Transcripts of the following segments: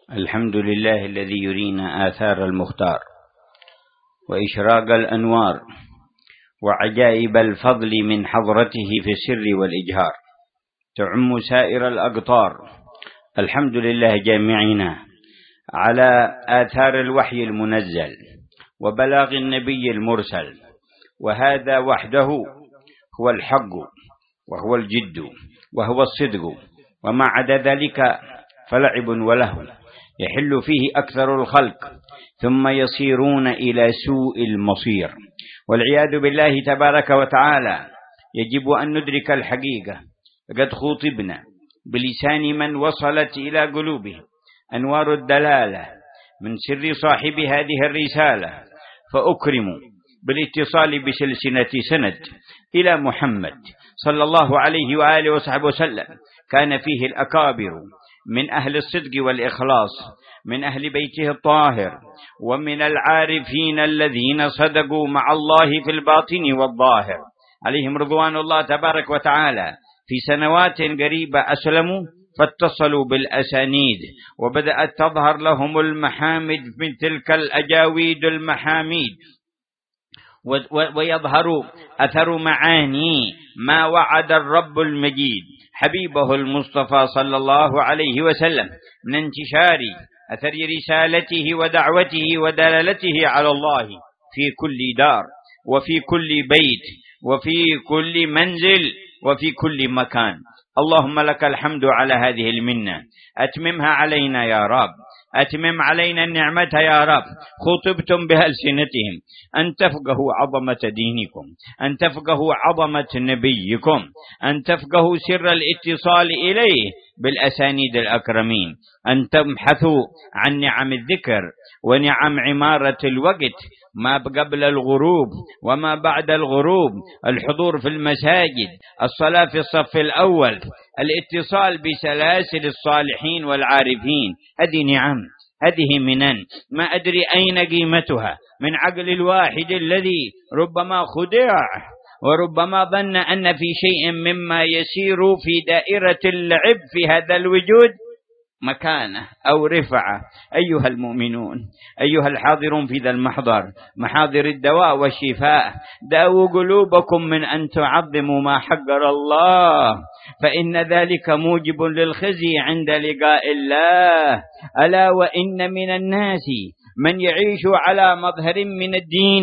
الحمد لله الذي يرينا آثار المختار وإشراق الأنوار وعجائب الفضل من حضرته في السر والإجهار، تعم سائر الأقطار. الحمد لله جامعنا على آثار الوحي المنزل وبلاغ النبي المرسل، وهذا وحده هو الحق وهو الجد وهو الصدق، وما عدا ذلك فلعب ولهو يحل فيه أكثر الخلق ثم يصيرون إلى سوء المصير، والعياذ بالله تبارك وتعالى. يجب أن ندرك الحقيقة، قد خاطبنا بلسان من وصلت إلى قلوبه أنوار الدلالة من سر صاحب هذه الرسالة، فأكرم بالاتصال بسلسلة سند إلى محمد صلى الله عليه وآله وصحبه وسلم. كان فيه الأكابر من أهل الصدق والإخلاص، من أهل بيته الطاهر، ومن العارفين الذين صدقوا مع الله في الباطن والظاهر، عليهم رضوان الله تبارك وتعالى. في سنوات قريبة أسلموا فاتصلوا بالأسانيد، وبدأت تظهر لهم المحامد من تلك الأجاويد المحاميد، ويظهر أثر معاني ما وعد الرب المجيد حبيبه المصطفى صلى الله عليه وسلم من انتشار أثر رسالته ودعوته ودلالته على الله في كل دار وفي كل بيت وفي كل منزل وفي كل مكان. اللهم لك الحمد على هذه المنة، أتممها علينا يا رب، أتمم علينا النعمة يا رب. خطبتم بألسنتهم أن تفقهوا عظمة دينكم، أن تفقهوا عظمة نبيكم، أن تفقهوا سر الاتصال إليه بالأسانيد الأكرمين، أن تبحثوا عن نعم الذكر ونعم عمارة الوقت، ما قبل الغروب وما بعد الغروب، الحضور في المساجد، الصلاة في الصف الأول، الاتصال بسلاسل الصالحين والعارفين. هذه نعم، هذه منن ما أدري أين قيمتها من عقل الواحد الذي ربما خدع وربما ظن أن في شيء مما يسير في دائرة اللعب في هذا الوجود مكانه أو رفعه. أيها المؤمنون، أيها الحاضرون في ذا المحضر، محاضر الدواء والشفاء، داووا قلوبكم من أن تعظموا ما حقر الله، فإن ذلك موجب للخزي عند لقاء الله. ألا وإن من الناس من يعيش على مظهر من الدين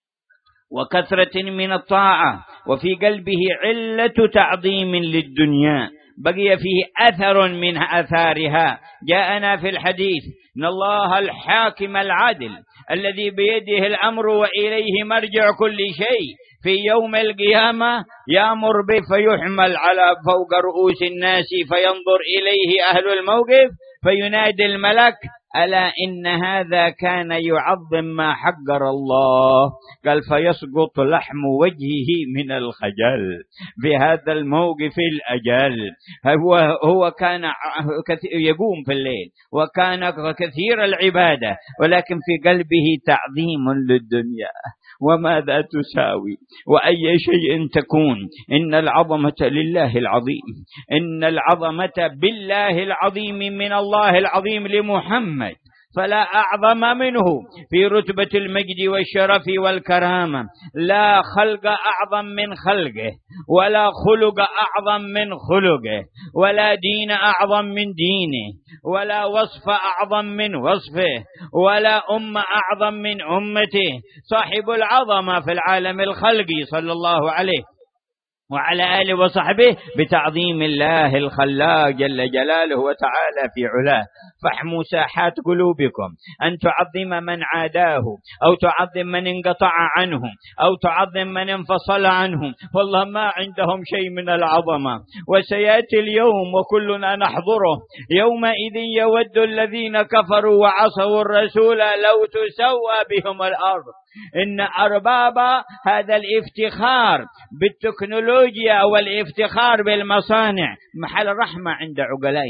وكثرة من الطاعة، وفي قلبه علة تعظيم للدنيا بقي فيه أثر من أثارها. جاءنا في الحديث إن الله الحاكم العادل الذي بيده الأمر وإليه مرجع كل شيء، في يوم القيامة يأمر به فيحمل على فوق رؤوس الناس، فينظر إليه أهل الموقف فينادي الملك ألا إن هذا كان يعظم ما حقر الله، قال فيسقط لحم وجهه من الخجل في هذا الموقف الأجل. هو كان يقوم في الليل وكان كثير العبادة، ولكن في قلبه تعظيم للدنيا. وماذا تساوي وأي شيء تكون؟ إن العظمة لله العظيم، إن العظمة بالله العظيم من الله العظيم لمحمد، فلا أعظم منه في رتبة المجد والشرف والكرامة. لا خلق أعظم من خلقه، ولا خلق أعظم من خلقه، ولا دين أعظم من دينه، ولا وصف أعظم من وصفه، ولا أمة أعظم من أمته. صاحب العظمة في العالم الخلقي صلى الله عليه وعلى آله وصحبه بتعظيم الله الخلاق جل جلاله وتعالى في علاه. فاحموا ساحات قلوبكم أن تعظم من عاداه، أو تعظم من انقطع عنهم، أو تعظم من انفصل عنهم، والله ما عندهم شيء من العظمة. وسيأتي اليوم وكلنا نحضره، يومئذ يود الذين كفروا وعصوا الرسول لو تسوى بهم الأرض. إن أرباب هذا الافتخار بالتكنولوجيا والافتخار بالمصانع محل رحمة عند عقلائنا.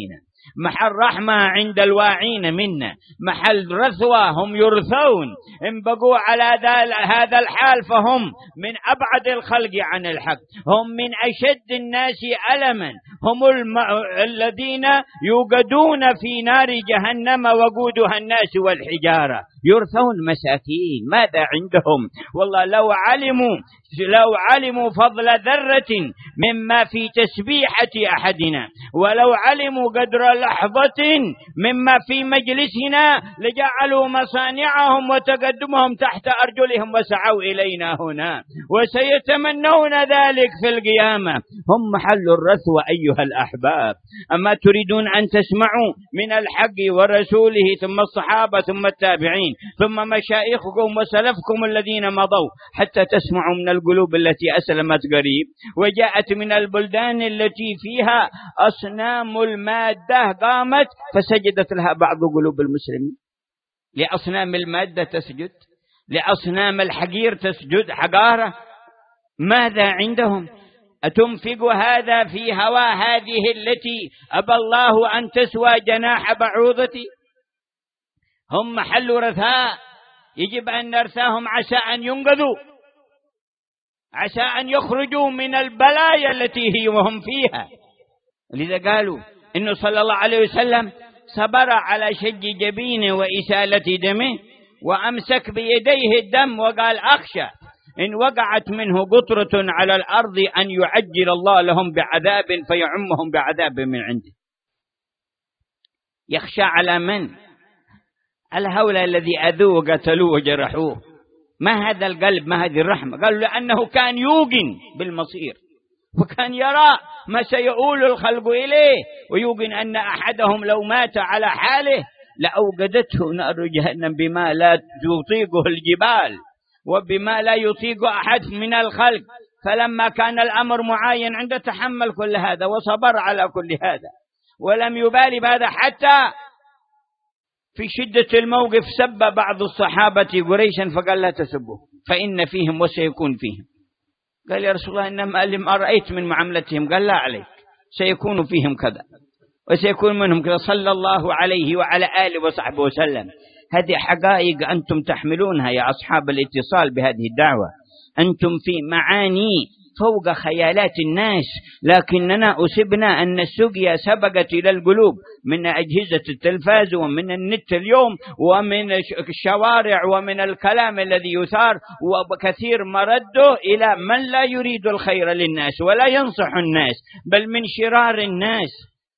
محل رحمة عند الواعين منا، محل رثوة هم يرثون. إن بقوا على هذا الحال فهم من أبعد الخلق عن الحق، هم من أشد الناس ألما، هم الذين يوقدون في نار جهنم وقودها الناس والحجارة، يرثون مساكين. ماذا عندهم؟ والله لو علموا فضل ذرة مما في تسبيحة أحدنا، ولو علموا قدر لحظة مما في مجلسنا، لجعلوا مصانعهم وتقدمهم تحت أرجلهم وسعوا إلينا هنا، وسيتمنون ذلك في القيامة. هم محل الرثوة أيها الأحباب. أما تريدون أن تسمعوا من الحق ورسوله ثم الصحابة ثم التابعين ثم مشايخكم وسلفكم الذين مضوا، حتى تسمعوا من القلوب التي أسلمت قريب وجاءت من البلدان التي فيها أصنام المادة قامت فسجدت لها بعض قلوب المسلمين. لأصنام المادة تسجد، لأصنام الحقير تسجد حقارة. ماذا عندهم؟ أتنفق هذا في هوى هذه التي أبى الله أن تسوى جناح بعوضتي؟ هم محل رثاء، يجب أن نرثاهم عسى أن ينقذوا، عسى أن يخرجوا من البلايا التي هي وهم فيها. لذا قالوا إنه صلى الله عليه وسلم صبر على شج جبينه وإسالة دمه، وأمسك بيديه الدم وقال أخشى إن وقعت منه قطرة على الأرض أن يعجل الله لهم بعذاب فيعمهم بعذاب من عنده. يخشى على من؟ على هؤلاء الذي أذوه وقتلوه وجرحوه. ما هذا القلب، ما هذه الرحمة؟ قالوا لأنه كان يوقن بالمصير، وكان يرى ما سيؤول الخلق إليه، ويوقن أن أحدهم لو مات على حاله لأوقدته نار جهنم بما لا يطيقه الجبال وبما لا يطيق أحد من الخلق. فلما كان الأمر معين عنده تحمل كل هذا وصبر على كل هذا، ولم يبالي بهذا. حتى في شدة الموقف سب بعض الصحابة قريشا فقال لا تسبوا فإن فيهم وسيكون فيهم. قال يا رسول الله إنما لما رأيت من معاملتهم، قال لا عليك، سيكون فيهم كذا وسيكون منهم كذا، صلى الله عليه وعلى آله وصحبه وسلم. هذه حقائق أنتم تحملونها يا أصحاب الاتصال بهذه الدعوة، أنتم في معاني فوق خيالات الناس، لكننا أصبنا أن السقيا سبقت إلى القلوب من أجهزة التلفاز ومن النت اليوم ومن الشوارع ومن الكلام الذي يثار، وكثير مرده إلى من لا يريد الخير للناس ولا ينصح الناس، بل من شرار الناس.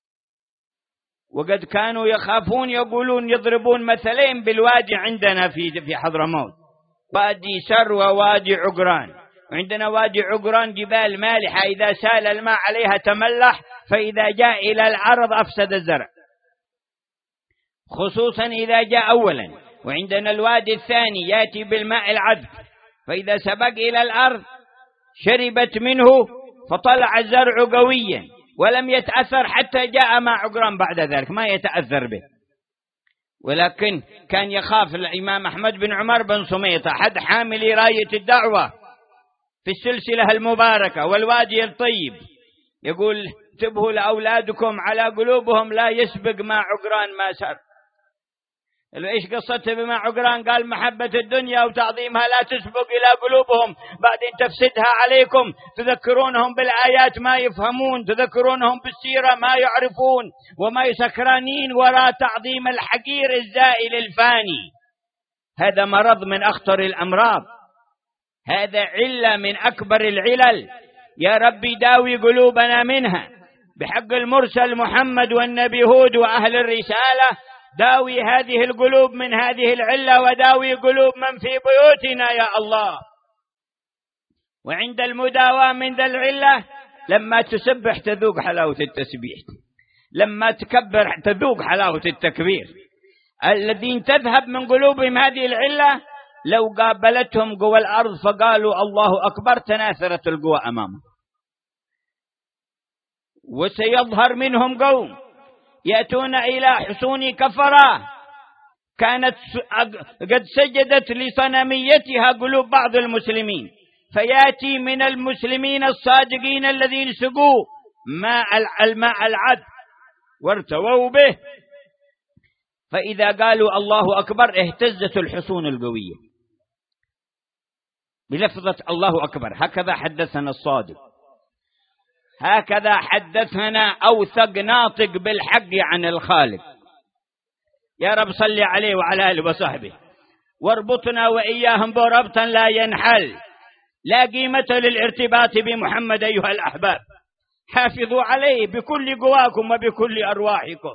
وقد كانوا يخافون يقولون يضربون مثلين بالوادي عندنا في حضرموت، وادي سر ووادي عقران. وعندنا وادي عقران جبال مالحة إذا سال الماء عليها تملح، فإذا جاء إلى العرض أفسد الزرع، خصوصا إذا جاء أولا. وعندنا الوادي الثاني يأتي بالماء العذب، فإذا سبق إلى الأرض شربت منه فطلع الزرع قويا ولم يتأثر حتى جاء ماء عقران بعد ذلك ما يتأثر به. ولكن كان يخاف الإمام أحمد بن عمر بن سميط أحد حاملي راية الدعوة في السلسلة المباركة والوادي الطيب، يقول انتبهوا لأولادكم على قلوبهم لا يسبق ما عقران ما سر. إيش قصته بما عقران؟ قال محبة الدنيا وتعظيمها لا تسبق إلى قلوبهم، بعدين تفسدها عليكم، تذكرونهم بالآيات ما يفهمون، تذكرونهم بالسيرة ما يعرفون، وما يسكرانين وراء تعظيم الحقير الزائل الفاني. هذا مرض من أخطر الأمراض، هذا علة من أكبر العلل. يا ربي داوي قلوبنا منها بحق المرسل محمد والنبي هود وأهل الرسالة، داوي هذه القلوب من هذه العلة، وداوي قلوب من في بيوتنا يا الله. وعند المداواة من ذا العلة، لما تسبح تذوق حلاوة التسبيح، لما تكبر تذوق حلاوة التكبير. الذين تذهب من قلوبهم هذه العلة لو قابلتهم قوى الأرض فقالوا الله أكبر تناثرت القوى أمامهم. وسيظهر منهم قوم يأتون إلى حصون كفرة كانت قد سجدت لصنميتها قلوب بعض المسلمين، فيأتي من المسلمين الصادقين الذين سقوا الماء العذب وارتووا به، فإذا قالوا الله أكبر اهتزت الحصون القوية بلفظة الله أكبر. هكذا حدثنا الصادق، هكذا حدثنا أوثق ناطق بالحق عن الخالق. يا رب صل عليه وعلى آله وصحبه، واربطنا وإياهم بربطا لا ينحل، لا قيمة للارتباط بمحمد أيها الأحباب. حافظوا عليه بكل قواكم وبكل أرواحكم.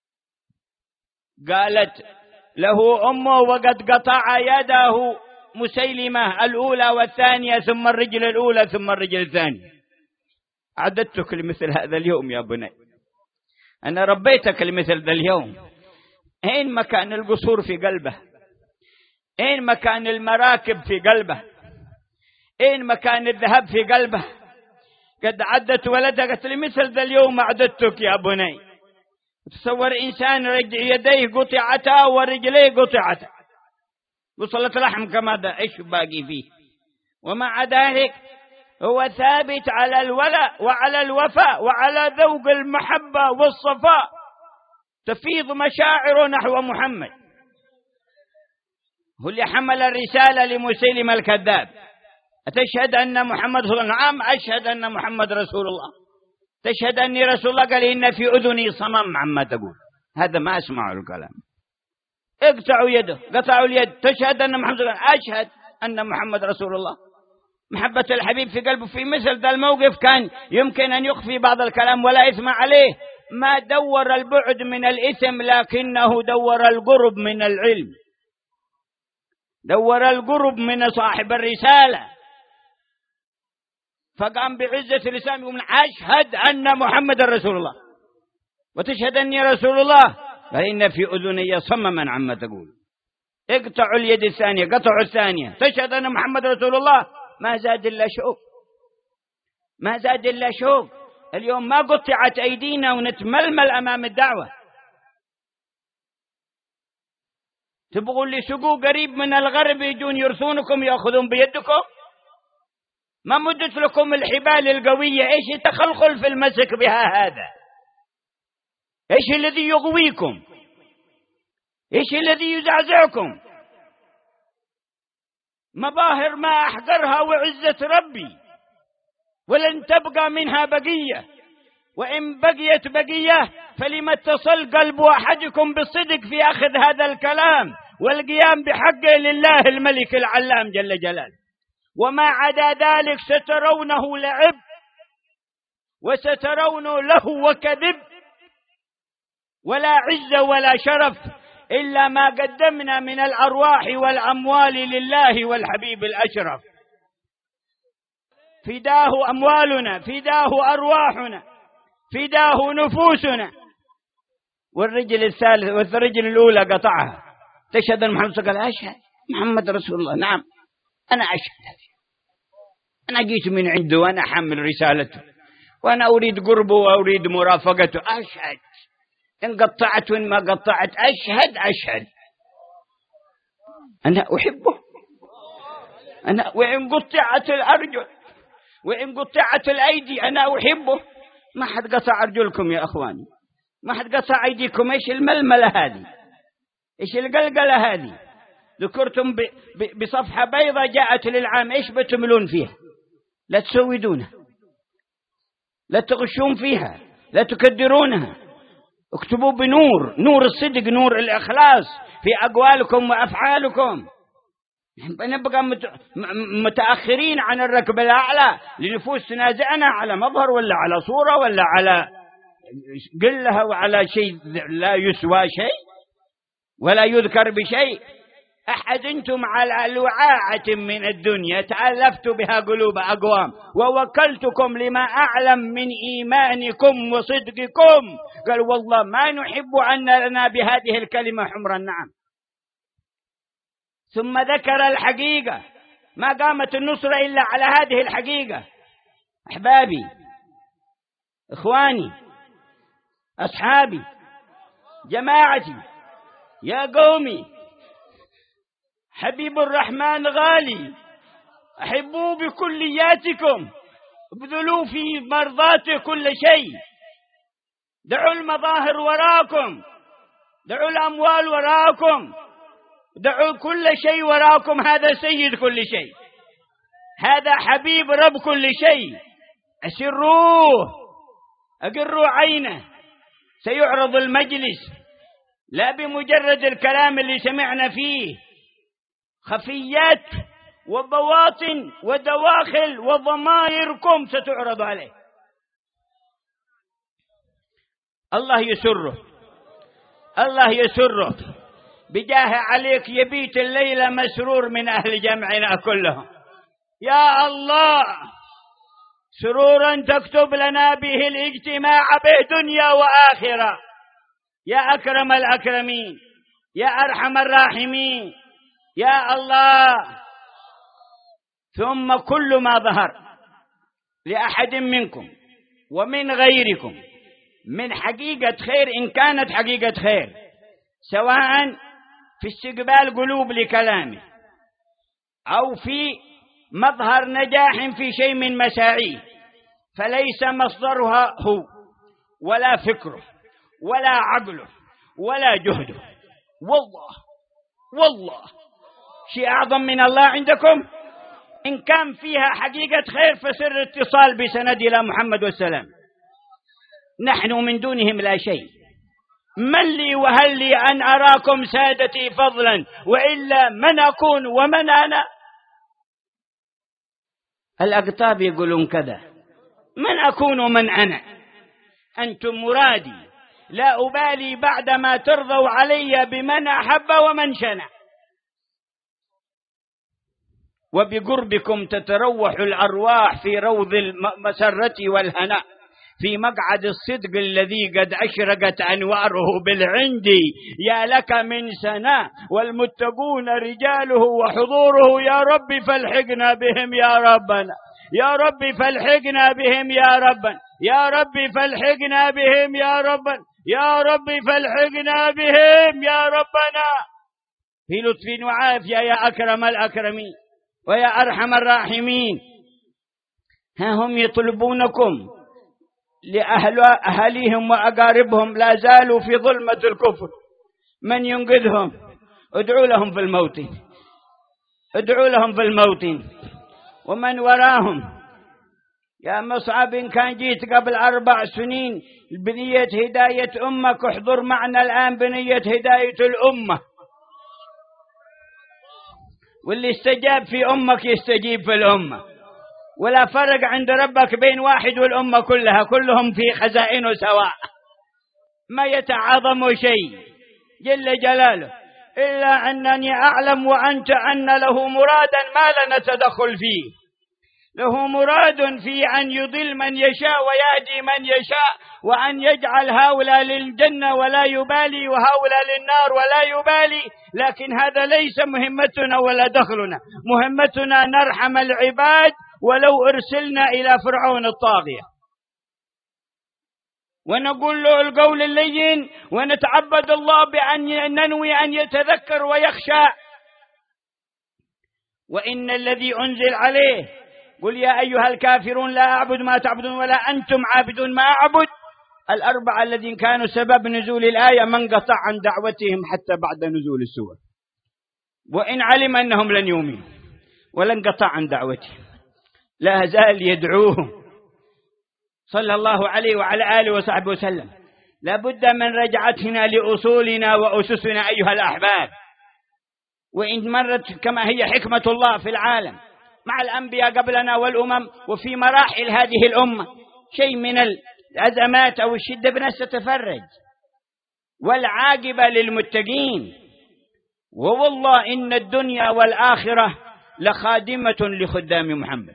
قالت له أمه وقد قطع يده مسيلمة الأولى والثانية، ثم الرجل الأولى ثم الرجل الثانية. أعددتك لمثل هذا اليوم يا بني، أنا ربيتك لمثل ذا اليوم. أين مكان القصور في قلبه؟ أين مكان المراكب في قلبه؟ أين مكان الذهب في قلبه؟ قد عدت ولدك لمثل ذا اليوم أعددتك يا بني. تصور إنسان يديه قطعتا ورجليه قطعتا، وصلت لحم كما ده، إيش باقي فيه؟ ومع ذلك هو ثابت على الولاء وعلى الوفاء وعلى ذوق المحبة والصفاء، تفيض مشاعره نحو محمد. هو اللي حمل الرسالة لمسيلمة الكذاب. أتشهد أن محمد رسول الله؟ نعم أشهد أن محمد رسول الله. تشهد أني رسول الله؟ قال إن في أذني صمم عما تقول. هذا ما أسمع الكلام. اقطعوا يده، قطعوا اليد. تشهد أن محمد رسول الله؟ أشهد أن محمد رسول الله. محبة الحبيب في قلبه. في مثل ذا الموقف كان يمكن أن يخفي بعض الكلام ولا إثم عليه، ما دور البعد من الإثم، لكنه دور القرب من العلم، دور القرب من صاحب الرسالة، فقام بعزة لسانه يقول أشهد أن محمد رسول الله. وتشهد أني رسول الله؟ فإن في أذني صمما عما تقول. اقطعوا اليد الثانية، قطعوا الثانية. تشهد أن محمد رسول الله؟ ما زاد إلا شوق، ما زاد إلا شوق. اليوم ما قطعت أيدينا ونتململ أمام الدعوة. تبغوا اللي سقوا قريب من الغرب يجون يرثونكم يأخذون بيدكم؟ ما مدت لكم الحبال القوية. إيش التخلخل في المسك بها هذا؟ إيش الذي يغويكم؟ إيش الذي يزعزعكم؟ مظاهر ما أحقرها وعزة ربي، ولن تبقى منها بقية، وإن بقيت بقية فلما اتصل قلب أحدكم بالصدق في أخذ هذا الكلام والقيام بحقه لله الملك العلام جل جلاله. وما عدا ذلك سترونه لعب، وسترون له وكذب، ولا عز ولا شرف إلا ما قدمنا من الأرواح والأموال لله والحبيب الأشرف. فداه أموالنا، فداه أرواحنا، فداه نفوسنا. والرجل الثالث والرجل الأولى قطعها. تشهد أن محمد قال أشهد محمد رسول الله. نعم أنا أشهد، أنا جيت من عنده وأنا حمل رسالته وأنا أريد قربه وأريد مرافقته. أشهد إن قطعت وإن ما قطعت أشهد، أشهد أنا أحبه. أنا وإن قطعت الأرجل وإن قطعت الأيدي أنا أحبه. ما حد قطع أرجلكم يا أخواني، ما حد قطع أيديكم. إيش الململة هذه؟ إيش القلقلة هذه؟ ذكرتم بصفحة بيضة جاءت للعام، إيش بتملون فيها؟ لا تسودونها، لا تغشون فيها، لا تكدرونها. اكتبوا بنور، نور الصدق، نور الإخلاص في أقوالكم وأفعالكم. نبقى متأخرين عن الركب الأعلى لنفوس تنازعنا على مظهر ولا على صورة ولا على قلها وعلى شيء لا يسوى شيء ولا يذكر بشيء. أحزنتم على لعاعة من الدنيا تألفت بها قلوب أقوام، ووكلتكم لما أعلم من إيمانكم وصدقكم. قال والله ما نحب أن لنا بهذه الكلمة حمر النعم. ثم ذكر الحقيقة، ما قامت النصرة إلا على هذه الحقيقة. أحبابي، إخواني، أصحابي، جماعتي، يا قومي، حبيب الرحمن غالي، أحبوه بكلياتكم، ابذلوا في مرضاته كل شيء. دعوا المظاهر وراكم، دعوا الأموال وراكم، دعوا كل شيء وراكم. هذا سيد كل شيء، هذا حبيب رب كل شيء. أسروه، أقروا عينه، سيعرض المجلس لا بمجرد الكلام اللي سمعنا فيه، خفيات وبواطن ودواخل وضمائركم ستعرض عليه. الله يسره، الله يسره بجاه عليك، يبيت الليلة مسرور من أهل جمعنا كلهم. يا الله، سرورا تكتب لنا به الاجتماع به دنيا وآخرة، يا أكرم الأكرمين، يا أرحم الراحمين، يا الله. ثم كل ما ظهر لأحد منكم ومن غيركم من حقيقة خير، إن كانت حقيقة خير، سواء في استقبال قلوب لكلامه أو في مظهر نجاح في شيء من مساعيه، فليس مصدرها هو ولا فكره ولا عقله ولا جهده. والله شيء أعظم من الله عندكم. إن كان فيها حقيقة خير فسر اتصال بسند إلى محمد والسلام. نحن من دونهم لا شيء. من لي وهل لي أن أراكم سادتي فضلا، وإلا من أكون ومن أنا؟ الأقطاب يقولون كذا، من أكون ومن أنا؟ أنتم مرادي، لا أبالي بعدما ترضوا علي بمن أحب ومن شنع، وبقربكم تتروح الأرواح في روض المسرة والهناء، في مقعد الصدق الذي قد أشرقت أنواره بالعند. يا لك من سناء، والمتقون رجاله وحضوره. يا رب فالحقنا بهم يا ربنا، يا رب فالحقنا بهم يا ربنا، يا رب فالحقنا بهم يا ربنا، يا رب فالحقنا بهم يا ربنا، في لطف وعافية يا أكرم الأكرمين ويا أرحم الراحمين. ها هم يطلبونكم لأهليهم وأقاربهم، لا زالوا في ظلمة الكفر. من ينقذهم؟ ادعوا لهم في الموت، ادعوا لهم في الموت. ومن وراهم يا مصعب، إن كان جيت قبل 4 سنين بنية هداية أمك، احضر معنا الآن بنية هداية الأمة. واللي استجاب في أمك يستجيب في الأمة، ولا فرق عند ربك بين واحد والأمة كلها، كلهم في خزائنه سواء، ما يتعاظم شيء جل جلاله، إلا أنني أعلم وأنت أن له مرادا ما لنا تدخل فيه. له مراد في أن يضل من يشاء ويهدي من يشاء، وأن يجعل هؤلاء للجنة ولا يبالي، وهؤلاء للنار ولا يبالي. لكن هذا ليس مهمتنا ولا دخلنا، مهمتنا نرحم العباد ولو أرسلنا إلى فرعون الطاغية، ونقول له القول اللين، ونتعبد الله بأن ننوي أن يتذكر ويخشى. وإن الذي أنزل عليه، قل يا أيها الكافرون لا أعبد ما تعبدون ولا أنتم عابدون ما أعبد. 4 الذين كانوا سبب نزول الآية من قطع عن دعوتهم حتى بعد نزول السورة، وإن علم أنهم لن يؤمنوا ولن قطع عن دعوتهم، لا زال يدعوهم صلى الله عليه وعلى آله وصحبه وسلم. لابد من رجعتنا لأصولنا وأسسنا أيها الأحباب. وإن مرت كما هي حكمة الله في العالم مع الأنبياء قبلنا والأمم، وفي مراحل هذه الأمة شيء من الأزمات أو الشدة بناس تتفرج، والعاقبة للمتقين. ووالله إن الدنيا والآخرة لخادمة لخدام محمد،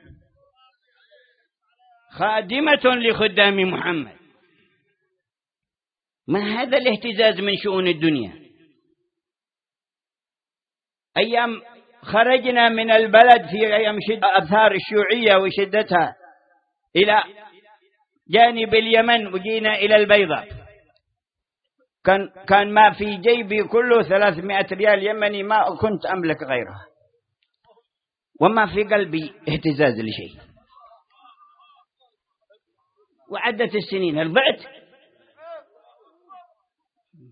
خادمة لخدام محمد. ما هذا الاهتزاز من شؤون الدنيا؟ أيام خرجنا من البلد في أيام أثار الشيوعية وشدتها إلى جانب اليمن، وجينا إلى البيضاء، كان ما في جيبي كله 300 ريال يمني، ما كنت أملك غيرها، وما في قلبي اهتزاز لشيء. وعدت السنين، رضعت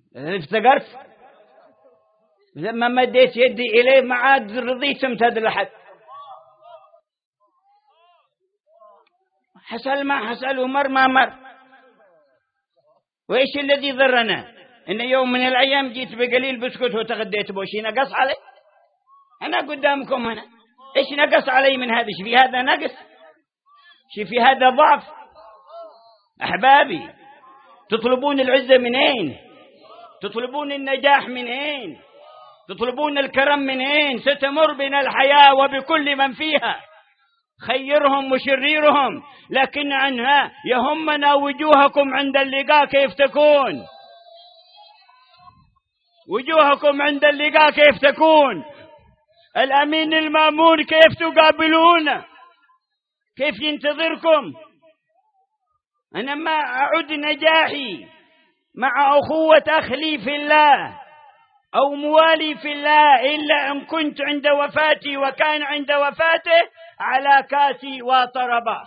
افتقرت لما مديت يدي إليه ما عاد رضيت امتد لحد. حصل ما حصل ومر ما مر. وإيش الذي ضرنا؟ إن يوم من الأيام جيت بقليل بسكوت وتغديت بوشي نقص علي؟ أنا قدامكم هنا، إيش نقص علي من هذا؟ إيش في هذا نقص؟ إيش في هذا ضعف؟ أحبابي، تطلبون العزة منين؟ تطلبون النجاح منين؟ تطلبون الكرم منين؟ ستمر بنا الحياة وبكل من فيها، خيرهم وشريرهم، لكن عنها يهمنا وجوهكم عند اللقاء كيف تكون. وجوهكم عند اللقاء كيف تكون؟ الأمين المأمون كيف تقابلونه؟ كيف ينتظركم؟ أنا ما أعد نجاحي مع أخوة أخلي في الله أو موالي في الله إلا إن كنت عند وفاتي وكان عند وفاته على كاسي وطربه.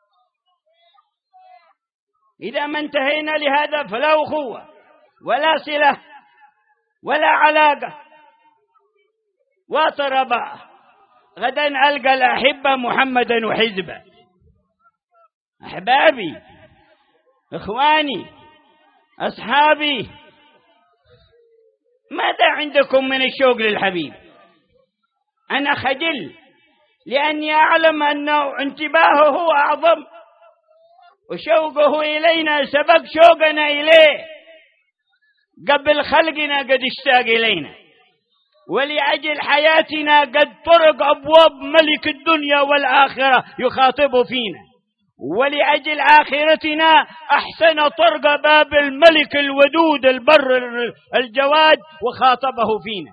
إذا ما انتهينا لهذا فلا أخوة ولا صلة ولا علاقة وطربه. غدا ألقى الأحبة محمدا وحزبه. أحبابي، إخواني، أصحابي، ماذا عندكم من الشوق للحبيب؟ أنا خجل لأني أعلم أنه انتباهه أعظم وشوقه إلينا سبق شوقنا إليه قبل خلقنا قد اشتاق إلينا، ولأجل حياتنا قد طرق أبواب ملك الدنيا والآخرة يخاطب فينا، ولأجل آخرتنا أحسن طرق باب الملك الودود البر الجواد وخاطبه فينا،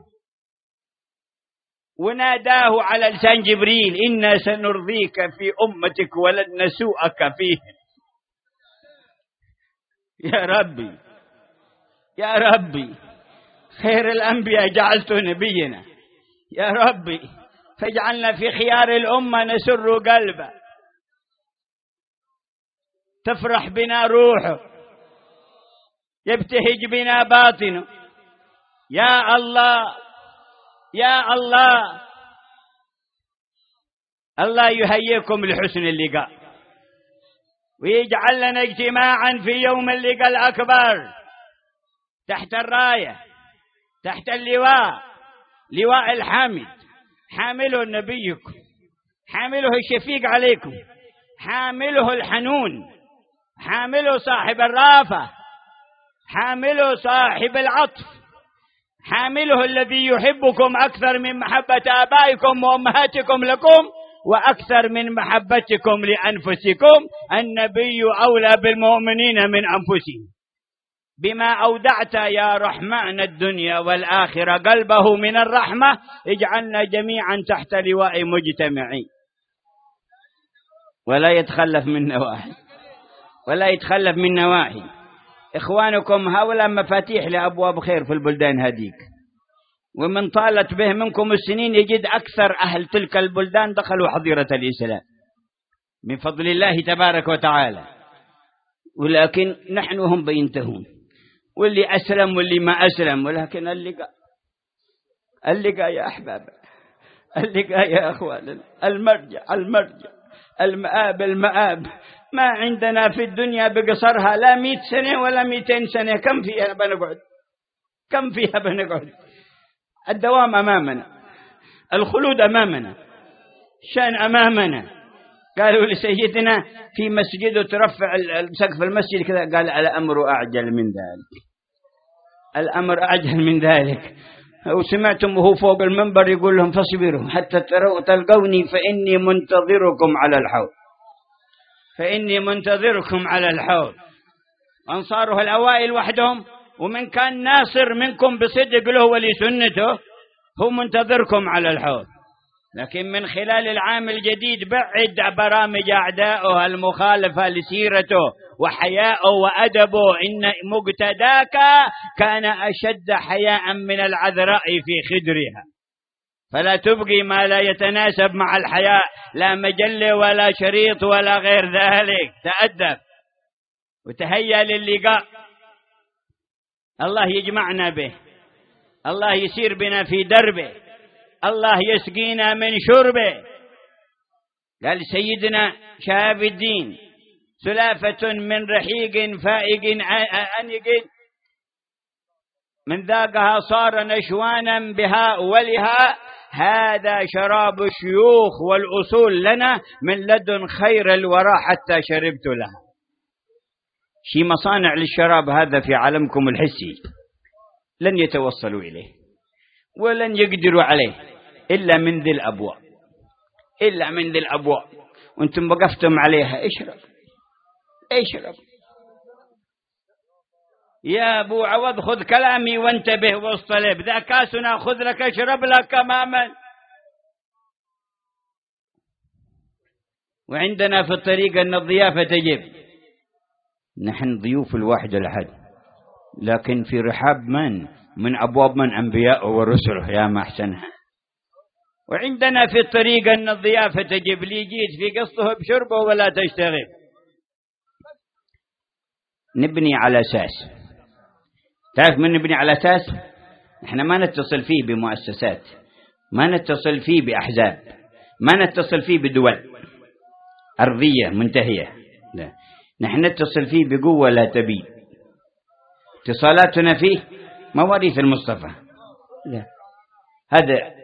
وناداه على لسان جبريل: إنا سنرضيك في أمتك ولن نسوءك فيه. يا ربي يا ربي، خير الأنبياء جعلته نبينا، يا ربي فاجعلنا في خيار الأمة نسر قلبه، تفرح بنا روحه، يبتهج بنا باطنه. يا الله يا الله، الله يهيئكم لحسن اللقاء ويجعل لنا اجتماعا في يوم اللقاء الأكبر تحت الراية، تحت اللواء، لواء الحامد، حامله نبيكم، حامله الشفيق عليكم، حامله الحنون، حامله صاحب الرافة، حامله صاحب العطف، حامله الذي يحبكم أكثر من محبة آبائكم وأمهاتكم لكم وأكثر من محبتكم لأنفسكم. النبي أولى بالمؤمنين من أنفسهم. بما أودعت يا رحمن الدنيا والآخرة قلبه من الرحمة، اجعلنا جميعا تحت لواء مجتمعين، ولا يتخلف منا واحد ولا يتخلف من نواحي. إخوانكم هؤلاء مفاتيح لأبواب خير في البلدان هذيك، ومن طالت به منكم السنين يجد أكثر أهل تلك البلدان دخلوا حظيرة الإسلام من فضل الله تبارك وتعالى، ولكن نحن هم بينتهون، واللي أسلم واللي ما أسلم. ولكن اللقاء يا أحباب، اللقاء يا أخوان، المرجع المآب. ما عندنا في الدنيا بقصرها لا 100 سنة ولا 200 سنة. كم فيها بنقعد؟ الدوام أمامنا، الخلود أمامنا، شأن أمامنا. قالوا لسيدنا في مسجد ترفع سقف المسجد كذا، قال الأمر أعجل من ذلك، الأمر أعجل من ذلك. وسمعتم وهو فوق المنبر يقول لهم: فاصبروا حتى تلقوني فإني منتظركم على الحوض، فإني منتظركم على الحوض. أنصاره الأوائل وحدهم، ومن كان ناصر منكم بصدق له ولسنته هو منتظركم على الحوض. لكن من خلال العام الجديد بعد برامج أعدائه المخالفة لسيرته وحياءه وأدبه. إن مقتداك كان أشد حياء من العذراء في خدرها، فلا تبقي ما لا يتناسب مع الحياء، لا مجلة ولا شريط ولا غير ذلك. تأدب وتهيأ للقاء. الله يجمعنا به، الله يسير بنا في دربه، الله يسقينا من شربه. قال سيدنا شهاب الدين: سلافة من رحيق فائق أنيق، من ذاقها صار نشوانا بها ولها، هذا شراب الشيوخ والأصول لنا، من لدن خير الورى حتى شربت لها. شي مصانع للشراب هذا في عالمكم الحسي لن يتوصلوا إليه ولن يقدروا عليه إلا من ذي الأبواب، إلا من ذي الأبواب، وانتم وقفتم عليها. اشرب يا أبو عوض، خذ كلامي وانتبه واصطلب، ذا كاسنا خذ لك اشرب لك كماما. وعندنا في الطريق أن الضيافة تجب، نحن ضيوف الواحد الأحد، لكن في رحاب من أبواب من أنبياء ورسله يا محسنها. وعندنا في الطريق أن الضيافة تجب، لي جيت في قصته بشربه ولا تشتغل. نبني على أساس، تعرف من نبني على أساس؟ احنا ما نتصل فيه بمؤسسات، ما نتصل فيه بأحزاب، ما نتصل فيه بدول أرضية منتهية، لا، نحن نتصل فيه بقوة لا تبيد. اتصالاتنا فيه مواريث المصطفى. لا، هذا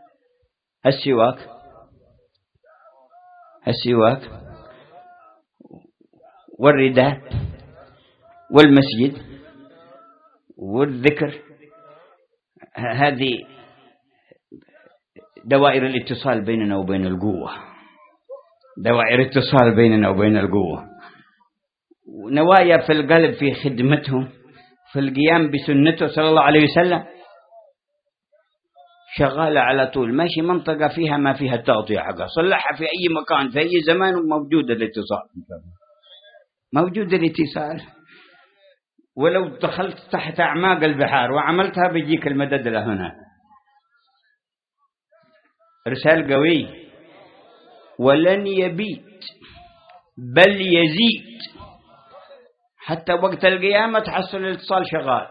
السواك والرداء والمسجد والذكر، هذه دوائر الاتصال بيننا وبين القوة، دوائر اتصال بيننا وبين القوة. نوايا في القلب في خدمتهم، في القيام بسنته صلى الله عليه وسلم، شغالة على طول، ماشي منطقة فيها ما فيها التغطية حقها، صلحها في أي مكان في أي زمان، وموجود الاتصال، موجود الاتصال. ولو دخلت تحت أعماق البحار وعملتها بيجيك المدد لهنا. رسال قوي، ولن يبيت بل يزيد، حتى وقت القيامة تحصل الاتصال شغال.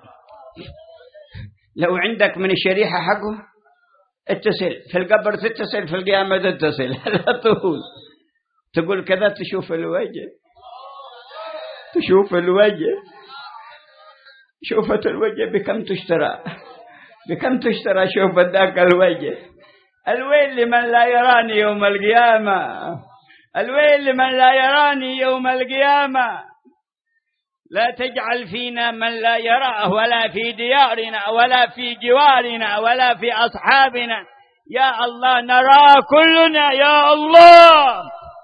لو عندك من الشريحة حقه اتصل، في القبر تتصل، في القيامة تتصل على طول. تقول كذا تشوف الوجه، تشوف الوجه، شوفة الوجه بكم تشترى، بكم تشترى شوفة ذاك الوجه. الويل لمن لا يراني يوم القيامة، الويل لمن لا يراني يوم القيامة. لا تجعل فينا من لا يراه، ولا في ديارنا ولا في جوارنا ولا في أصحابنا. يا الله نرى كلنا يا الله.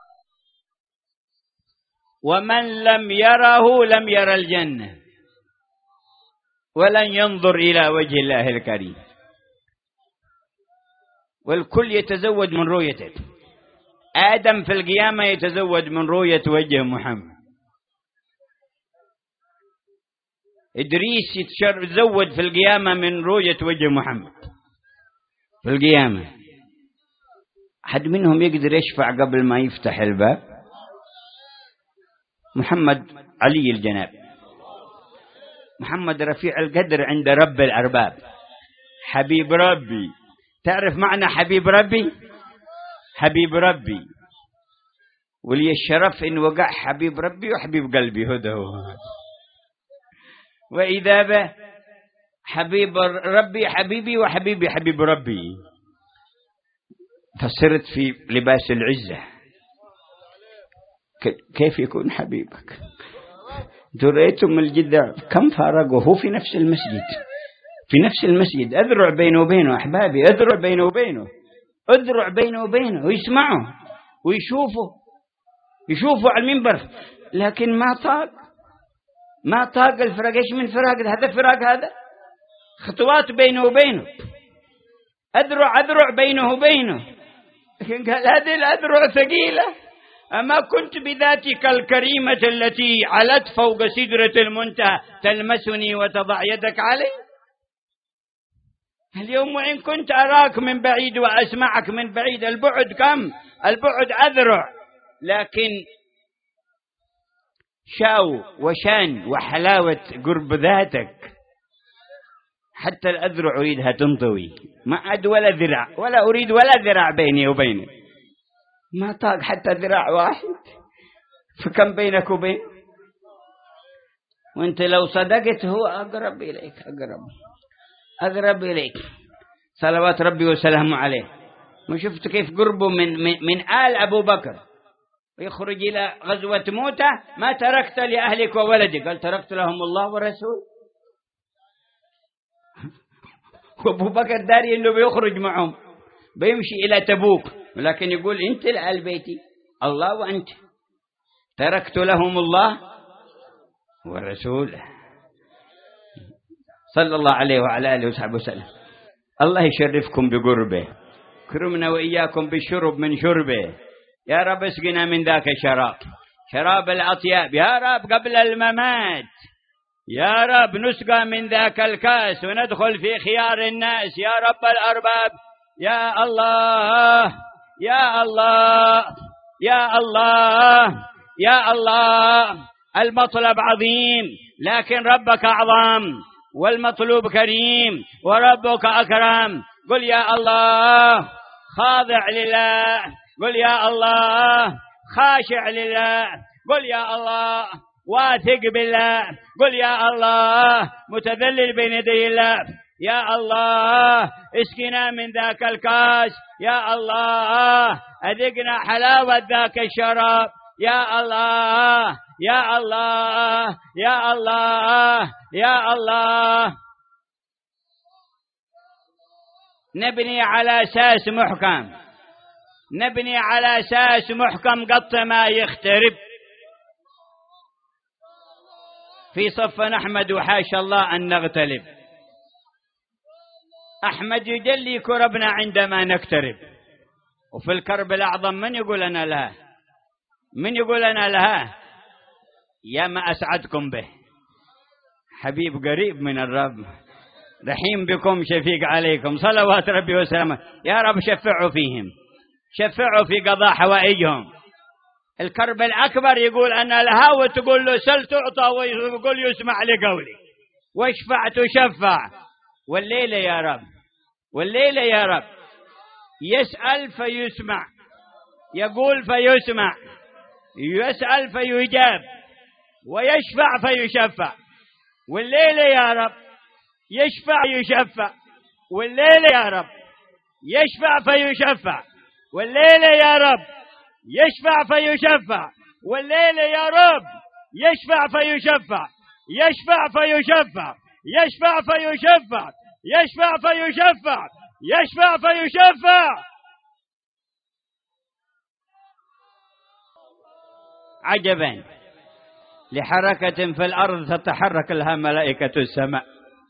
ومن لم يره لم ير الجنة ولن ينظر إلى وجه الله الكريم. والكل يتزود من رؤيته. آدم في القيامة يتزود من رؤية وجه محمد، إدريس يتزود في القيامة من رؤية وجه محمد في القيامة. أحد منهم يقدر يشفع قبل ما يفتح الباب؟ محمد علي الجناب، محمد رفيع القدر عند رب الأرباب، حبيب ربي. تعرف معنى حبيب ربي؟ حبيب ربي، ولي الشرف إن وقع حبيب ربي وحبيب قلبي، هذا هو. وإذا به حبيب ربي حبيبي وحبيبي حبيب ربي، فصرت في لباس العزة. كيف يكون حبيبك؟ دريتم الجدع كم فارقه، هو في نفس المسجد، في نفس المسجد، أذرع بينه وبينه أحبابي، أذرع بينه وبينه، أذرع بينه وبينه، ويسمعه ويشوفه على المنبر، لكن ما طاق الفراق. إيش من فراق هذا؟ فراق هذا خطوات بينه وبينه، أذرع بينه وبينه. لكن قال هذه الأذرع ثقيلة، أما كنت بذاتك الكريمة التي علت فوق سدرة المنتهى تلمسني وتضع يدك علي. اليوم وإن كنت أراك من بعيد وأسمعك من بعيد، البعد كم؟ البعد أذرع، لكن شاو وشان وحلاوة قرب ذاتك حتى الأذرع أريدها تنطوي، ما عاد ولا ذراع، ولا أريد ولا ذراع بيني وبينه، ما طاق حتى ذراع واحد، فكم بينك وبين؟ وانت لو صدقت هو أقرب إليك، أقرب إليك، صلوات ربي وسلامه عليه. وشفت كيف قربه من آل أبو بكر، يخرج إلى غزوة موتة، ما تركت لأهلك وولدك، قال تركت لهم الله ورسول. وأبو بكر داري إنه بيخرج معهم، بيمشي إلى تبوك، ولكن يقول أنت لآل بيتي، الله وأنت، تركت لهم الله ورسوله صلى الله عليه وعلى آله وصحبه وسلم. الله يشرفكم بقربه، كرمنا وإياكم بالشرب من شربه. يا رب اسقنا من ذاك الشراب، شراب الأطياب يا رب قبل الممات. يا رب نسقى من ذاك الكاس وندخل في خيار الناس يا رب الأرباب. يا الله يا الله يا الله يا الله. المطلب عظيم لكن ربك أعظم، والمطلوب كريم وربك أكرم. قل يا الله خاضع لله، قل يا الله خاشع لله، قل يا الله واثق بالله، قل يا الله متذلل بين يدي الله. يا الله اسقنا من ذاك الكاس، يا الله أذقنا حلاوة ذاك الشراب. يا الله يا الله يا الله يا الله. نبني على أساس محكم، نبني على أساس محكم قط ما يخترب. في صف نحمد وحاشا الله أن نغتلب. أحمد يجلي كربنا عندما نقترب، وفي الكرب الأعظم من يقول أنا لها؟ من يقول أنا لها؟ يا ما أسعدكم به، حبيب قريب من الرب، رحيم بكم، شفيق عليكم، صلوات ربي وسلامه. يا رب شفعوا فيهم، شفعوا في قضاء حوائجهم. الكرب الأكبر يقول أنا لها، وتقول له سل تعطى، ويقول يسمع لقولي، واشفع تشفع. والليلة يا رب، والليلة يا رب يسأل فيسمع، يقول فيسمع، يسأل فيجاب، ويشفع فيشفع. والليلة يا رب يشفع يشفع، والليلة يا رب يشفع فيشفع، والليلة يا رب يشفع فيشفع، والليلة يا رب يشفع فيشفع، يشفع فيشفع، يشفع فيشفع، يشفع فيشفع، يشفع فيشفع. عجبا لحركة في الأرض تتحرك لها ملائكة السماء.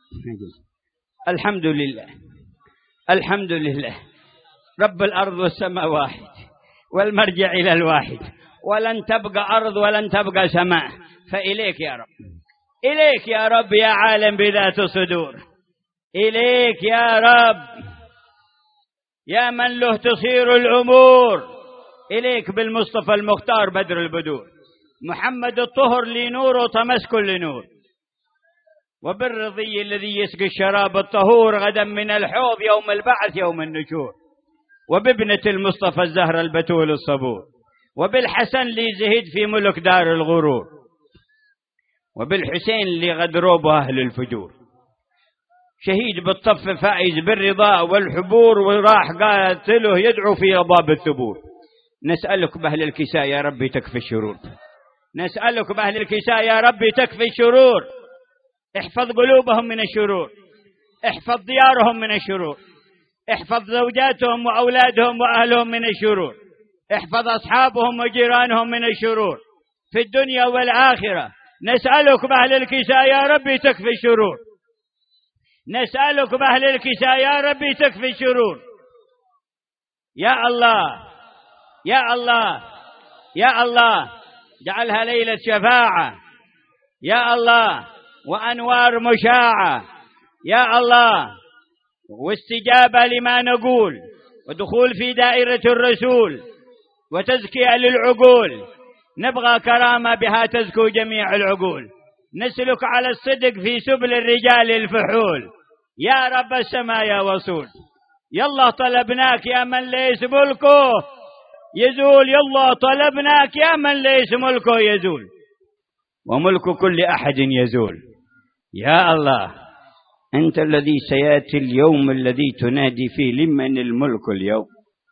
الحمد لله، الحمد لله. رب الأرض والسماء واحد، والمرجع إلى الواحد، ولن تبقى أرض ولن تبقى سماء، فإليك يا رب، إليك يا رب يا عالم بذات الصدور، إليك يا رب يا من له تصير الأمور، إليك بالمصطفى المختار بدر البدور، محمد الطهر لنور وتمسك لنور، وبالرضي الذي يسقي الشراب الطهور غدا من الحوض يوم البعث يوم النشور، وبابنة المصطفى الزهر البتول الصبور، وبالحسن اللي زهد في ملك دار الغرور، وبالحسين اللي غدروب أهل الفجور، شهيد بالطف فائز بالرضا والحبور، وراح قاتله يدعو في رباب الثبور. نسألك بأهل الكساء يا ربي تكفي الشرور، نسألك بأهل الكساء يا ربي تكفي الشرور. احفظ قلوبهم من الشرور، احفظ ديارهم من الشرور، احفظ زوجاتهم وأولادهم وأهلهم من الشرور، احفظ أصحابهم وجيرانهم من الشرور في الدنيا والآخرة. نسألك بأهل الكساء يا ربي تكفي الشرور، نسألك بأهل الكساء يا ربي تكفي الشرور. يا الله يا الله يا الله، جعلها ليلة شفاعة يا الله، وأنوار مشاعة يا الله، واستجابة لما نقول، ودخول في دائرة الرسول، وتزكية للعقول. نبغى كرامة بها تزكو جميع العقول، نسلك على الصدق في سبل الرجال الفحول. يا رب السماء يا وصول، يلا طلبناك يا من ليس ملكه يزول، يلا طلبناك يا من ليس ملكه يزول، وملك كل أحد يزول. يا الله أنت الذي سيأتي اليوم الذي تنادي فيه لمن الملك اليوم،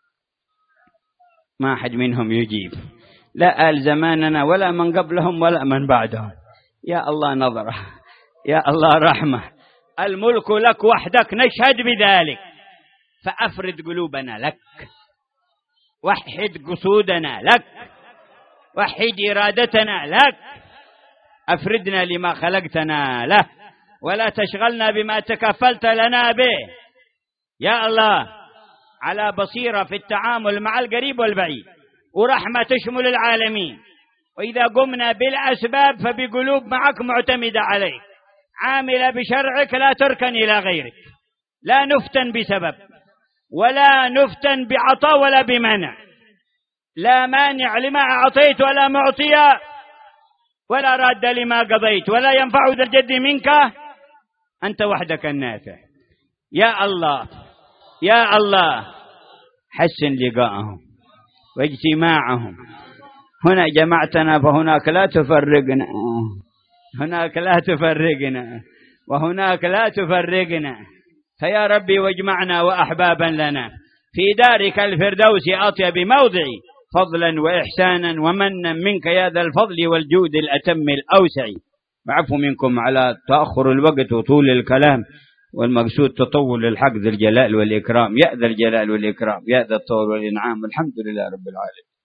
ما أحد منهم يجيب، لا آل زماننا ولا من قبلهم ولا من بعدهم. يا الله نظرة، يا الله رحمة، الملك لك وحدك نشهد بذلك، فأفرد قلوبنا لك، وحد قصودنا لك، وحد إرادتنا لك، أفردنا لما خلقتنا له، ولا تشغلنا بما تكفلت لنا به. يا الله على بصيرة في التعامل مع القريب والبعيد، ورحمة تشمل العالمين، وإذا قمنا بالأسباب فبقلوب معك معتمدة عليك، عاملة بشرعك لا تركن إلى غيرك، لا نفتن بسبب ولا نفتن بعطاء ولا بمنع، لا مانع لما أعطيت ولا معطي ولا راد لما قضيت، ولا ينفع ذا الجد منك، أنت وحدك النافع. يا الله يا الله حسن لقاءهم واجتماعهم، هنا جمعتنا فهناك لا تفرقنا، هناك لا تفرقنا وهناك لا تفرقنا، فيا ربي واجمعنا وأحبابا لنا في دارك الفردوس أطيب موضع، فضلا وإحسانا ومنا منك يا ذا الفضل والجود الأتم الأوسع. وعفو منكم على تأخر الوقت وطول الكلام، والمقصود تطول الحق ذي الجلال والإكرام، يا ذا الجلال والإكرام، يا ذا الطول والإنعام. الحمد لله رب العالمين.